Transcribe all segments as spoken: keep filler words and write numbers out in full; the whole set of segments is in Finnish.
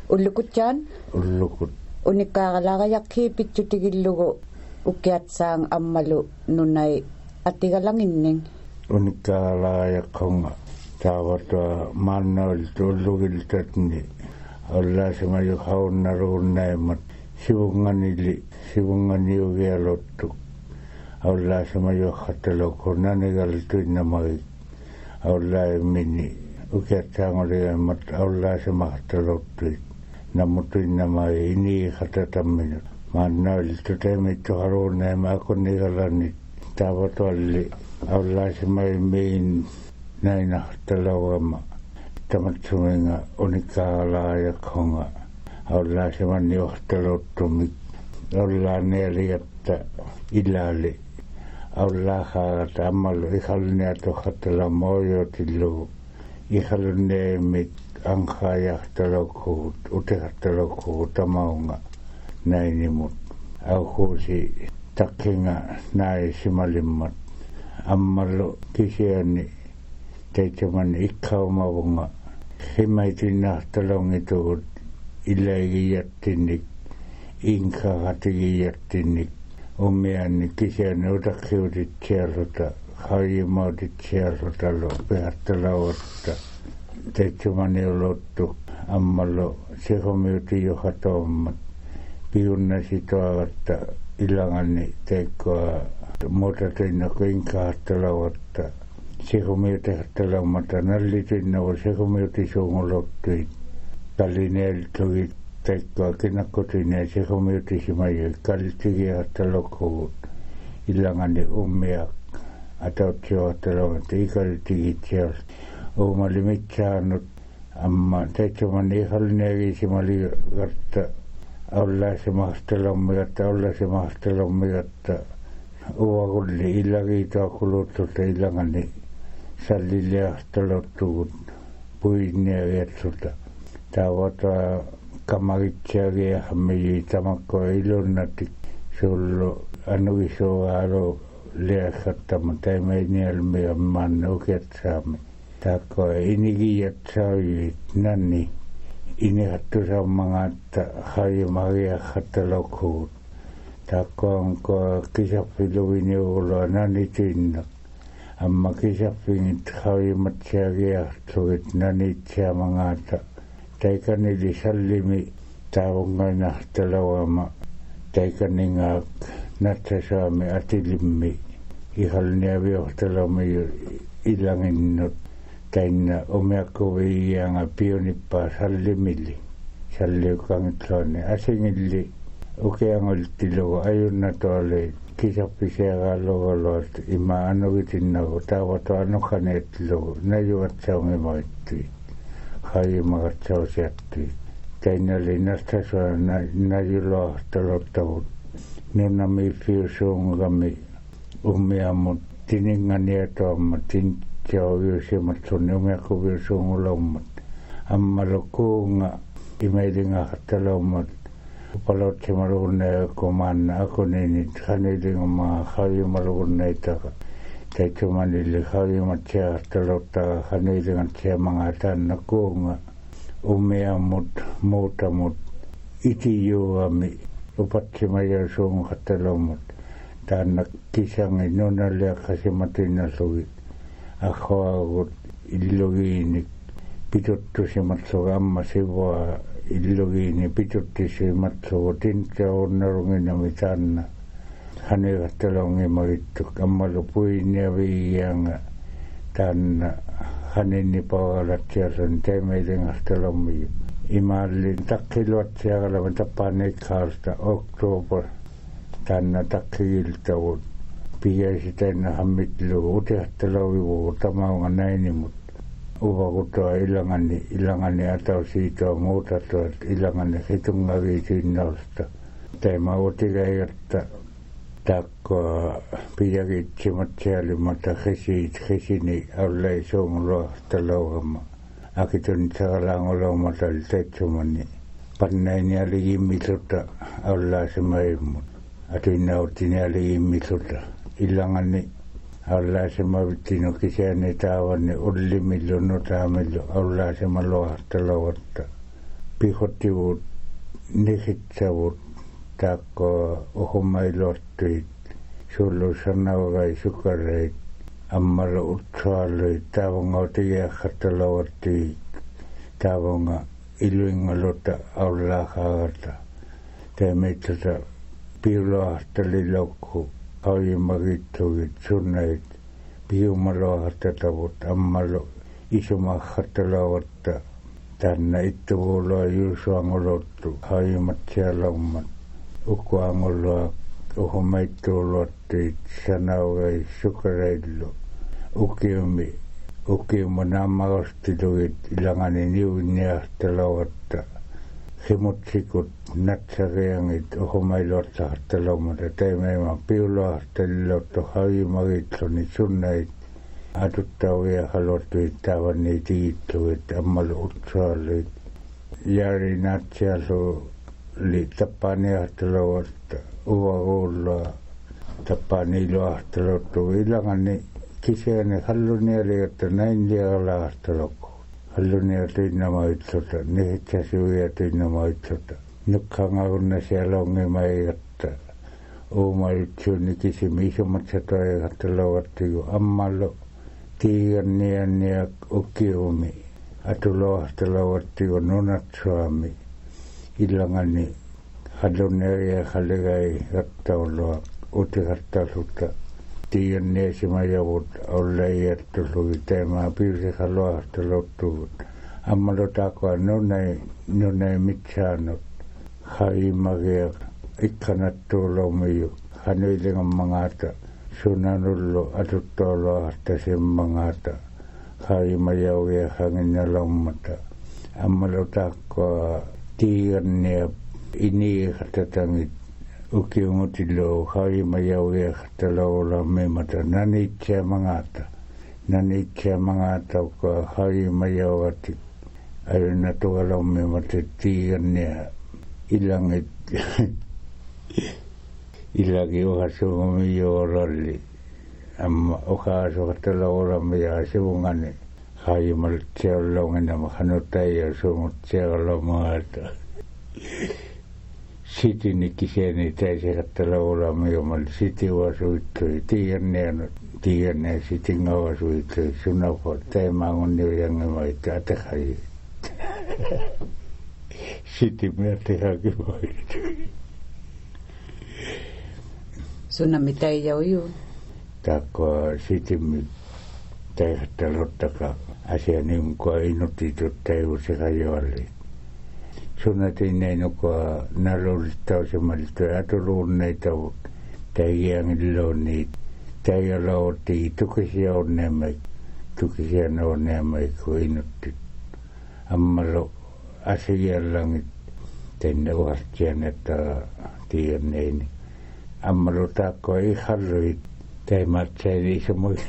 Ullukutjaan? Ullukut. Unikkaaqalaaqayaqhi pitsutigillugu ukiatsaang ammalu nunai atigalanginning. Unikkaaqalaaqayaqqunga taawatua maannaultu ullugiltatni allaasimayu haunnaruunnaimat sivunganili sivunganiugialuttu allaasimayu khattalukku nanigaltuinnamagik aullaimini ukiatsaanguligammat aullaasimakhattaluttuit namutuinnamagi ini khattatamminut maannaultu taimittu haruunnaima akunnigalannit taawatualli aullaasimai miin naina khattalawama tamatsuminga unikkaaqalaaqayaqqunga aullaasimanni uqtaluttumik aullaanealigatta ilaali aullaahaagata ammalu ikhalniatu khattalamoyotillugu ikhalunneemik anqaayaqtalukkugut utiqtalukkugut tamaunga nainimut auquusi takkinga naisimalimmat ammalu kisiani teitsuman ikkaumavunga himaitinnaartalongitugut ilaigiyattinnik inkaaqatigiyattinnik ummianni kisiani utakkiutitsiarruta qayimautitsiarrutalu pihartalavatta teitsumani uluttu ammalu sihumiutiyuhatoommat piunnasituagatta ilangani teikkoa muutatuinnaku inkaartalavatta sihumiutihartalammata nallituinnaku sihumiutisuunguluttuit tallineeltugit teikkoa kinakkutuinea sihumiutisimayu kallitigihartalukkugut ilangani ummiak atautsiuhartalavatta ikalitigitsiar uumalimitsaanut amma teitsumani ihalneegiisimaligatta aullaasimahartalommigatta aullaasimahartalommigatta uvakulli ilagiituaqulutsulta ilangani salliliartaluttugut puinniagiatsulta taavatua kamagitsiagiahammiyi tamakkoa ilunnatik sullu anugisuugaalu liakhattama taimainialmiga maanna ukiatsaami taakkoa inigiyatsaavit nanni inihattusammangaatta hayimagiakhattalukkugut taakkoanko kisappiluvinniugulua nanituinnak amma kisappingit hayimatsiagiartugit nanitsiamangaata taikanili sallimi taavungainartalawama taikaningaak natsasaami atilimmi ihalniaviortalamiyu ilanginnut tainna umiakkuviianga piunippaa sallimilli salliukangitlooni asingilli ukiangultilugu ajunnatuali kisappisiagaaluguluat ima anugitinnagu taavatu anuqaneetlugu najugatsaungimoittuit hayimagatsausjattuit tainali nastasua najuloartaluttagut nunami fiusuungami ummiammut tininganiatuammat tintsiauviusimatsunni umiakkuviusuungulommat ammalukuunga imailingaartalommat palautsimalugunneekummaanna akuninit qanilingumaa hayimalugunneitaqa taitsumanili hayimatsiaartaluttaqa qanilingatsiamangaataanna kuunga ummiammut muutamut itiyuugami upatsimayasuunqattalommat taanna kisangi nunaliaqqasimatinallugit aqhuagut illugiinik pituttusimatsuga amma sivua illugiini pituttusimatsugu tintsiaunnarunginami taanna qanigattalongimagittuk ammalu puinniaviigianga taanna qaninnipaugalatsiarrun taimailingartalommiyu imaalli takkiluatsiagalama tappaaniikkaarta oktober taanna takkigiltagut pigaisitainna hammitlugu utihartalavigu tamaunga nainimut uvakutua ilangani ilangani atausiitua muutatuat ilangani hitungagiisiinnaulta taima utigaigatta taakkoa pijagitsimatsialimata khisiit khisini aullaisuunguluartalaugamma akitunitsagalaangulaumatal taitsumani pannainialigimmitluta aullaasimaimut atuinnautinialigimmitluta ilangani aullaasimavittinu kisiani taavanni ullimillu nutaamillu aullaasimaluartalawatta pihottivut nikitsavut taakko ohomailuottuit sullu sanaugai sukareit ammalla utsualui taavonga tiiäkkattaloottii taavonga iluingalutta aullaakaata teemeitsata piuloahtali lokku aujimakittuukit sunnait piumaloahtatavut ammalla isomahkattaloota tänne ittuvuuloa juusuangolottu haimat sielommat ukkuangoloa uhumaittuulottiit sanaugai sukareillu ukiumi ukiuma nammaostiluit ilangani niuniahtalootta himutsikut natsareangit uhumailuotsahtalomata teemeeman piuloahtalilottu haimakitluni sunnait atuttauja halottuit taavan niitä iittuit ammalu utsualuit jari natsialu li tappaniahtalootta uvakuullua tappaniiluahtalottu ilangani kiseäni halluniali että näin lialaahtalokku hallunia tinnamaitsota nihitsäsyjä tinnamaitsota nukkangaunna siellä ongelmaigatta uumailutsuuni kisimi isommat satoigattaloovattigu ammallu tiiganniannia ukiumi atuloahtaloovattigu nunatsuami illangani hallunia halligai gattaulua utigattasulta tiiganniasimajavut olleijättulugi teemaa piirsikaloahtalottugut ammallu takoa nunei nunei mitsaanut haimagia ikkanattuulomiyu hanuilingan mangata sunanullu atuttooloahta simmangata haimajauja hanginnalommata ammalu takkoa tiigannia iniihatatangit ukiumutillu haimajauja taloulammimata nanitsea mangata nanitsea mangata ko haimajauati ayunna tuolommimata tiigannia ilangit ilaki uhasuumi jooralli amma uhaasuhattala olamme ja sivungani haimal tseollongina mahanuttai ja suumut tseollomaata sitini kiseni täisihattala olamme jomal siti uasuittui tiianneen tiianneen sitin uasuittui sunafo teemaan niujangemaita atahai siti mertihakin voitui sunna mitä ei juu takko sitimmi täihättalottaka asia niin kuin inutitut täyuusika joalli sunnatin ei nukoa nalulittausimalta atuluunneita täijängillä niitä täijällä otti tukisia onnemme tukisia onnemme kuin inuttit ammalo asiallangit tänne uhastian että tienneini ammalu taakko ei halluit teematseeni isomaki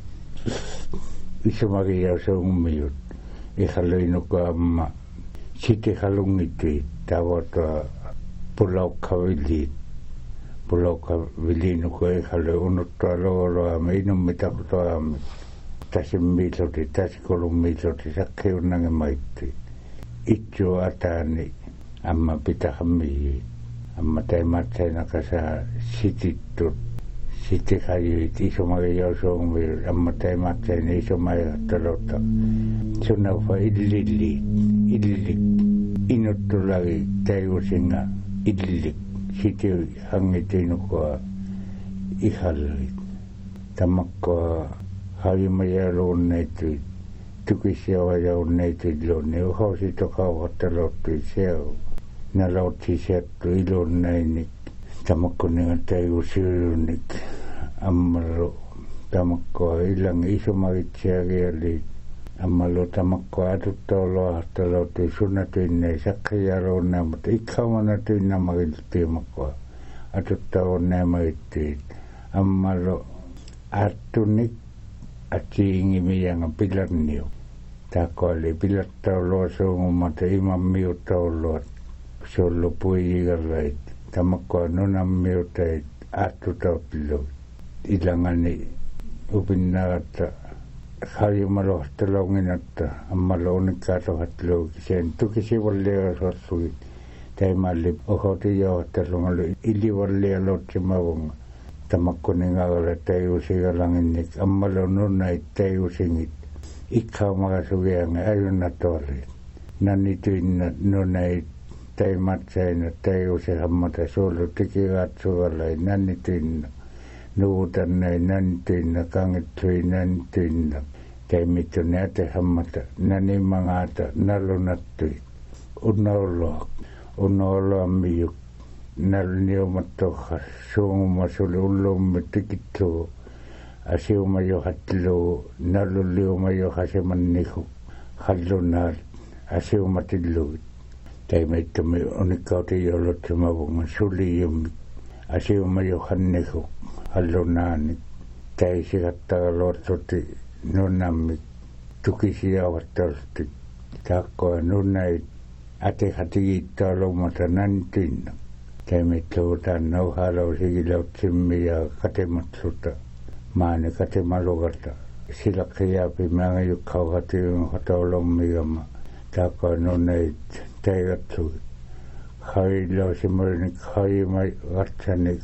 isomaki ja summijut ei halluinuko amma siti hallungitui tavoita pulaukkavilliit pulaukkavilliinuko ei hallu unnuttua looloa me inumita kutoamme tässä miiloti tässä kolun miiloti sakkeunange maittui itsu ataani amma pitahammiin amma teematseena kasa sitittut sitikajuit isomaki jousuumvi amma teematseena isomaki taloutta sunaufa illilli illik inuttulagi täyusinga illik siti hangitinukoa ihalluit tamakkoa haimajaluunneituit tukisia vajaunneituit luunne uhausit okauhattalottui seu nalotsi sieltä ilonneinik tamakkoninga täyusyynnik ammalu tamakkoa illang isomagitsiakieli ammalu tamakkoa atuttooloahtalottui sunnatuinnei sakkajaluunne mutta ikkaumana tynnämakiltiimakkoa atuttoonneemaittiit ammalu artunik atsiingimiyanga pilarniu takko oli pilattaulua suungumata iman miuttaulua sullu puijigallait tamakkoa nunammiutait attutauttilu ilangani upinnaata hajumalohtolongin, että ammaloonnikkaatohatteluu sen tukisivallia sortui teimalli ohoti johtelun oli ilivallia lotsimavunga tamakkuningalle teiusigalangin ammaloonunna teiusingit ikkaamagasugianga ajunnatori nannityinna nunei teimatseina teiusihammata suolu tikigatsuvallai nannityinna nuutannei nannityinna kangitsui nannityinna teimittu näte hammata nanimangata nalunattui unnaoloa unnaoloa miuk nalniumattoha suunguma suli ullummi tikittuu asiuma johatlu nalulliuma johasemannihu hallunar asiuma tillu teimittu mi unikkauti jolotsimavunga suliyummi asiuma johannihu hallunaani teisigattaga lortuti nunammi tukisiavattolti takkoa nunnai atehatigiittaalumata nantinna teimitluutaan nauhalausigilautsimmi ja katematsuta maani katemalugata silakkiaapi mängä jukkauhatiun hotolommigamma takkoa nunnai teigatsui hailausimurnik haimai gatsanik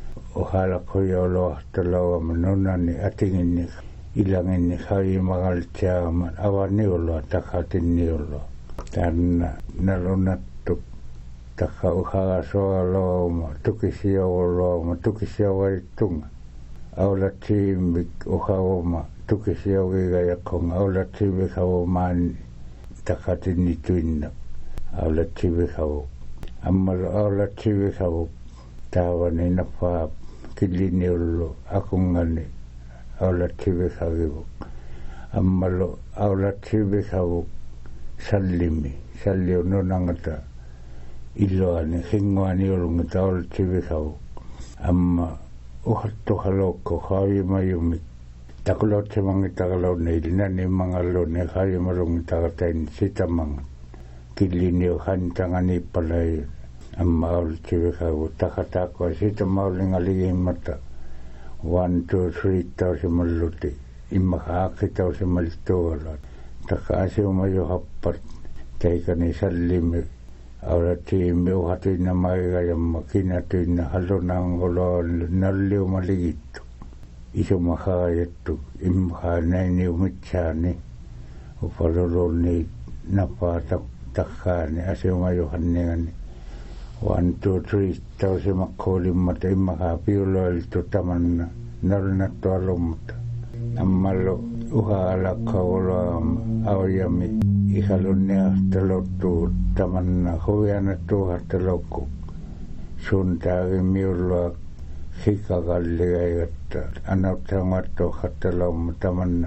ohalakkojooloahtalauama nunnani atinginnik ilangin haimagaltiaaman avaniuloa takatinniuloa tänä nalunattu taka uhagasoalooma tukisiaulooma tukisiaugarittunga aulatsiimik uhauma tukisiaugiga yakkonga aulatsiimik haumaan takatinituinna aulatsiimik hau ammalo aulatsiimik hau taavani napaa kiliniullu akungani aulatsibikagivu ammalo aulatsibikavu sallimi salliu nunangata iloani hingoani olungata aulatsibikavu amma uhattuhalokko haavimayumik takulotsemangi takalauneili nani mangalone haavimarungi takatain sitamangat kiliniu hantangani palai amma aulatsibikavu takatakoa sitamaulingaligimata one two three tausimalluti immahaakki tausimaltuola taka asiuma jo happat teikani sallimi aulatiimi uhatuinna maigajamma kinatuinna hallunangoloa nalliumaligittu isuma haajattu immahaa näiniu mitsaani upalululni napaa takkaani asiuma johanningani one two three tausimakkuulimmata immahaa piuloiltu tamanna nalunattualummata ammallu uha-alakkauloam aujami ihalunniahtalottu tamanna huvianattuuhartalokku suuntaagi miullua hikakalligaigatta anauttsangattuuhartalomma tamanna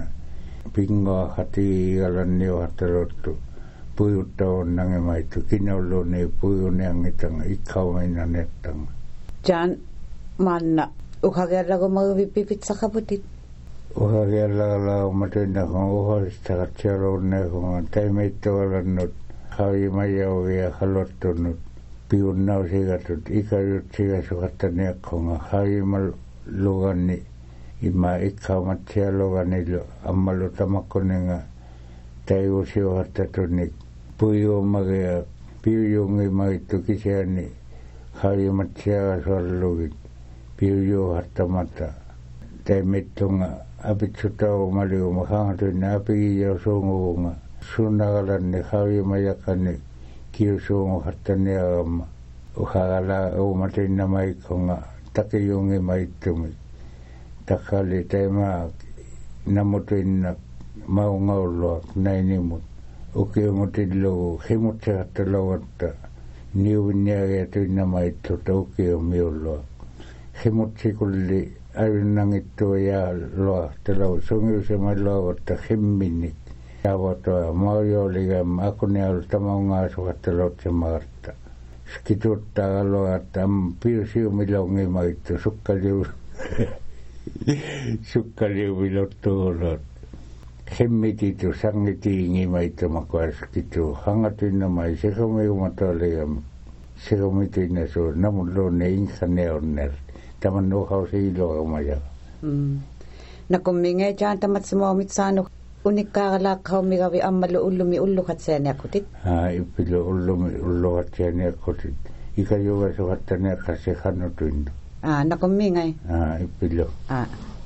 pingoahati-igalanniuhartalottu puyuttavonnangemaitu kinauluni puyuniangitanga ikkauminanettanga Jan manna uhagerlago magvipipitsakaputit uhagerlagalaumatuinnakhon uhalistagatsialuunnekhonga taimeittualannut havimayaugia halottunut piunnausigatut ikayutsigasukhattaniakkhonga havimalugani ima ikkaumatsialuganilo ammalu tamakkuninga taiusiuhattattunik puyuumagia piuyungimaittu kisiani havimatsiagasolugit piuyuuhattamata taimittunga apitsutauumaliuma hangatuinna apigiyausunguvunga sunnagalanni havimajakani kiusuunguhattaniagamma uhagala uumatinnamaikkonga takiyungimaittumi takkali taimaa namutuinna maungaulua nainimut ukiumutillu himutsegattalauatta niuvinniagiatuinnamaittuta ukiumiullua himutsikulli avinnangittua jaalua sungiusemailuavatta himminnik jaavotoa maujouligam akuniaulta maungaasugattalautsemaarta skituuttaagaluatta am piusiumilongimaittu sukkaliu sukkaliuvilottuulot hemmititu sangitiingimaittu makuarskitu hangatuinnamai sekomiumatoliam sekomituinna suu namulluunne insaneonner taman nuhausiiloagamaja mm. Na kun minge jaan tamat samaumit saanut unikkaaralaaqhau migavi ammalu ullumi ulluqatsianiaqutit aa ipilu ullumi ulluqatsianiaqutit ikayugasuqattaniaqqasiqanutuinnu aa naqummiingai aa ipilu aa